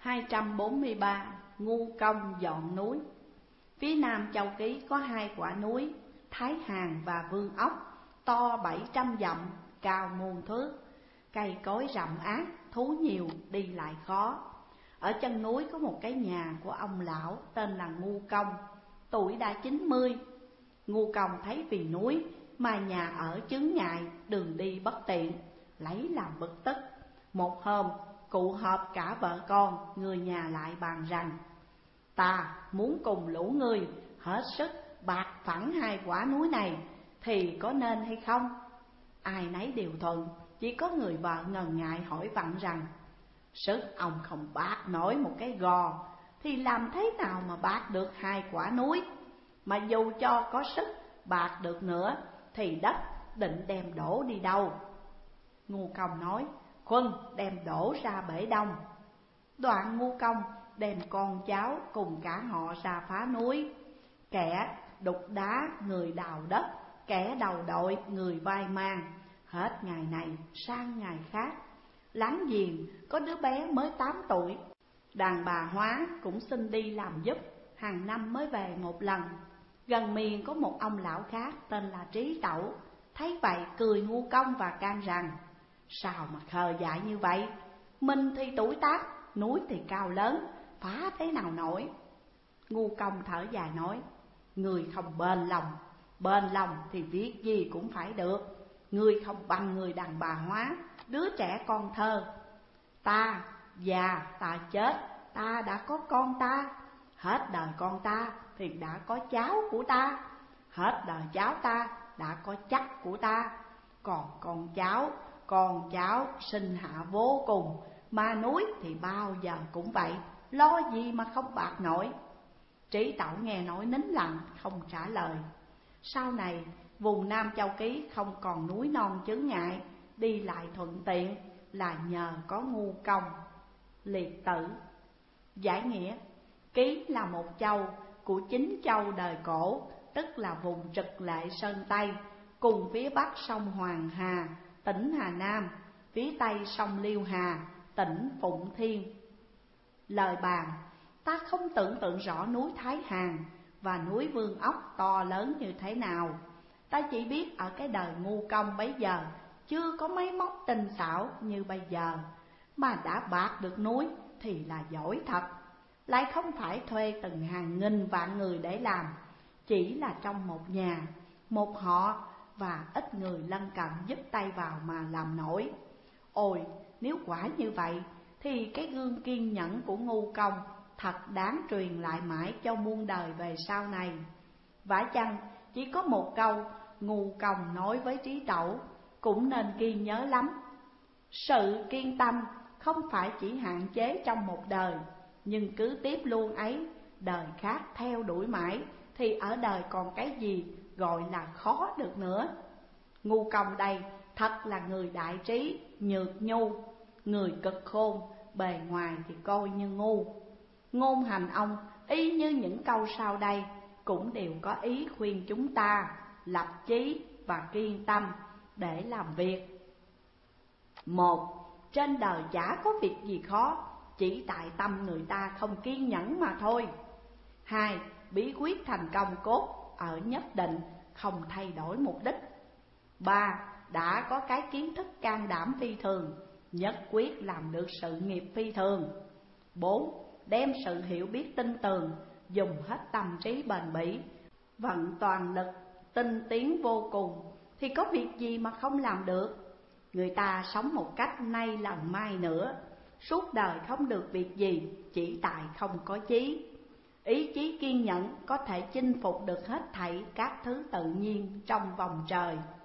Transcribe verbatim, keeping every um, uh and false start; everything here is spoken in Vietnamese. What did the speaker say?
hai trăm bốn mươi ba. Ngu Công dọn núi. Phía nam Châu Ký có hai quả núi Thái Hàn và Vương Ốc, to bảy trăm dặm, cao muôn thước, cây cối rậm ác, thú nhiều, đi lại khó. Ở chân núi có một cái nhà của ông lão tên là Ngu Công, tuổi đã chín mươi. Ngu Công thấy vì núi mà nhà ở chướng ngại, đường đi bất tiện, lấy làm bực tức. Một hôm cụ họp cả vợ con, người nhà lại bàn rằng: ta muốn cùng lũ ngươi hết sức bạc phẳng hai quả núi này, thì có nên hay không? Ai nấy đều thuận, chỉ có người vợ ngần ngại hỏi vặn rằng: sức ông không bạc nổi một cái gò, thì làm thế nào mà bạc được hai quả núi? Mà dù cho có sức bạc được nữa, thì đất định đem đổ đi đâu? Ngu Công nói: Khuân đem đổ ra bể đông. Đoạn Ngu Công đem con cháu cùng cả họ ra phá núi. Kẻ đục đá, người đào đất, kẻ đầu đội, người vai mang. Hết ngày này sang ngày khác. Láng giềng có đứa bé mới tám tuổi, đàn bà Hóa cũng xin đi làm giúp, hàng năm mới về một lần. Gần miền có một ông lão khác tên là Trí Tẩu, thấy vậy cười Ngu Công và can rằng: sao mà khờ dại như vậy? Mình thì tuổi tác, núi thì cao lớn, phá thế nào nổi? Ngu Công thở dài nói: người không bền lòng, bền lòng thì việc gì cũng phải được. Người không bằng người đàn bà Hóa, đứa trẻ con thơ. Ta già ta chết, ta đã có con ta. Hết đời con ta thì đã có cháu của ta. Hết đời cháu ta đã có chắc của ta. Còn con cháu, con cháu sinh hạ vô cùng, mà núi thì bao giờ cũng vậy, lo gì mà không bạc nổi. Trí Tẩu nghe nói nín lặng không trả lời. Sau này vùng Nam Châu Ký không còn núi non chướng ngại, đi lại thuận tiện là nhờ có Ngu Công. Liệt tử. Giải nghĩa: Ký là một châu của chín châu đời cổ, tức là vùng Trực Lệ Sơn Tây, cùng phía bắc sông Hoàng Hà, tỉnh Hà Nam, phía tây sông Liêu Hà, tỉnh Phụng Thiên. Lời bàn: ta không tưởng tượng rõ núi Thái Hàn và núi Vương Ốc to lớn như thế nào. Ta chỉ biết ở cái đời Ngu Công bấy giờ chưa có máy móc tinh xảo như bây giờ, mà đã bạc được núi thì là giỏi thật. Lại không phải thuê từng hàng nghìn vạn người để làm, chỉ là trong một nhà, một họ và ít người lân cận giúp tay vào mà làm nổi. Ôi, nếu quả như vậy thì cái gương kiên nhẫn của Ngu Công thật đáng truyền lại mãi cho muôn đời về sau này. Vả chăng chỉ có một câu Ngu Công nói với Trí Tẩu cũng nên ghi nhớ lắm: sự kiên tâm không phải chỉ hạn chế trong một đời, nhưng cứ tiếp luôn ấy, đời khác theo đuổi mãi, thì ở đời còn cái gì gọi là khó được nữa. Ngu Công đây thật là người đại trí, nhược nhu, người cực khôn, bề ngoài thì coi như ngu. Ngôn hành ông y như những câu sau đây cũng đều có ý khuyên chúng ta lập chí và kiên tâm để làm việc. Một, trên đời chả có việc gì khó, chỉ tại tâm người ta không kiên nhẫn mà thôi. Hai, bí quyết thành công cốt ở nhất định, không thay đổi mục đích. Ba, đã có cái kiến thức can đảm phi thường, nhất quyết làm được sự nghiệp phi thường. Bốn, đem sự hiểu biết tin tường, dùng hết tâm trí bền bỉ, vận toàn lực, tinh tiến vô cùng, thì có việc gì mà không làm được. Người ta sống một cách nay lần mai nữa, suốt đời không được việc gì, chỉ tại không có chí. Ý chí kiên nhẫn có thể chinh phục được hết thảy các thứ tự nhiên trong vòng trời.